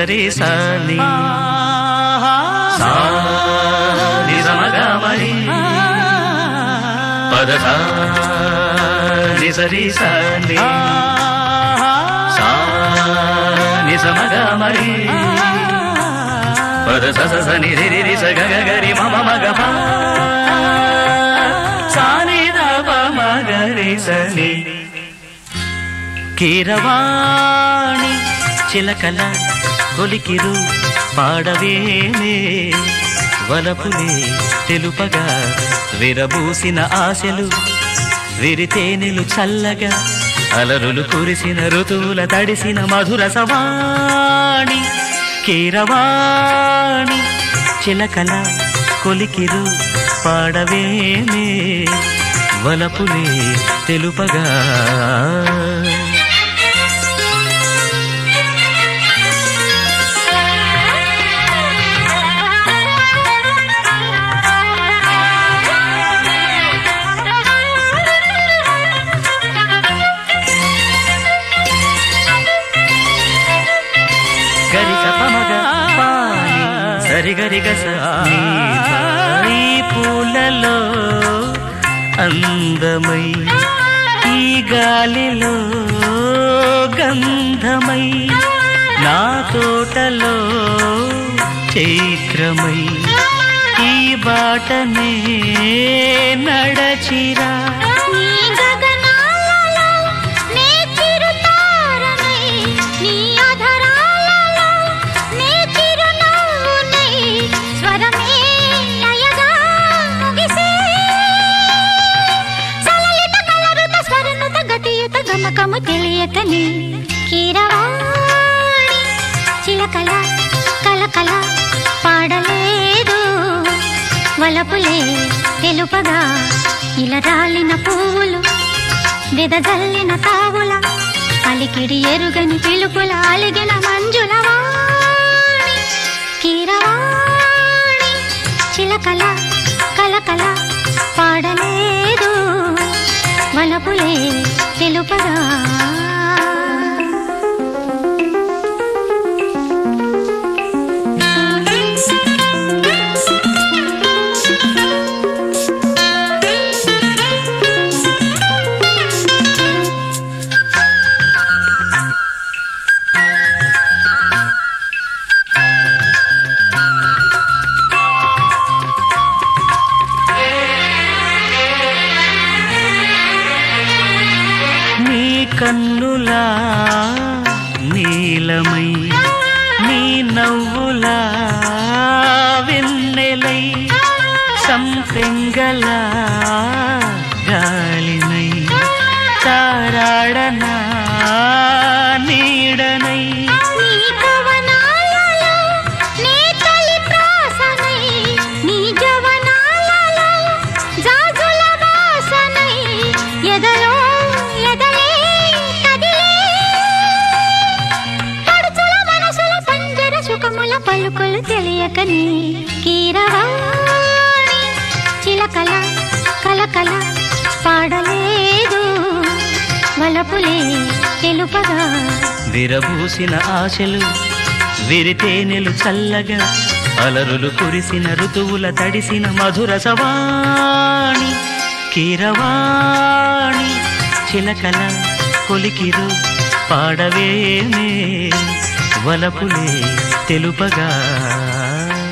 నిసరి సాని సా నిజమగమరి పద సా నిసరి సాని సా నిజమగమరి పద స స ని రి రి స గ గ గ రి మ మ మ గ ప సా ని ద ప మ గ రి స ని కీరవాణి చిలకల కొలికిరు పాడవేమే వలపులే తెలుపగా విరబూసిన ఆశలు విరితేనెలు చల్లగా అలరులు కురిసిన ఋతువుల తడిసిన మధుర సవాణి కీరవాణి చిలకల కొలికిరు పాడవేమే వలపులే తెలుపగా సరిగరిగస ఈ పూలలో అందమై ఈ గాలిలో గంధమై నా తోటలో చైత్రమై ఈ బాటనే నడచిరా గమకము తెలియకని కీరవాణి చిలకల కలకల పాడలేదు వలపులే తెలుపగా ఇలా రాలిన పువ్వులు వెదజల్లిన తావుల అలికిడి ఎరుగని పిలుపుల అలిగిన మంజుల వాణి కీరవాణి చిలకల కలకల పాడలేదు వలపులే తెలుపగా కన్నులా నీలమై నీ నవ్వులా వెన్నెలై సంపెంగల గాలినై తారాడనా నీడనై పలుకులు తెలియకని కీరవాణి చిలకల కలకల పాడలేదు వలపులే తెలుపగా విరబూసిన ఆశలు విరితేనెలు చల్లగా అలరులు కురిసిన ఋతువుల తడిసిన మధుర సవాణి కీరవాణి చిలకల కొలికిరు పాడవేమే వలపులే తెలుపగా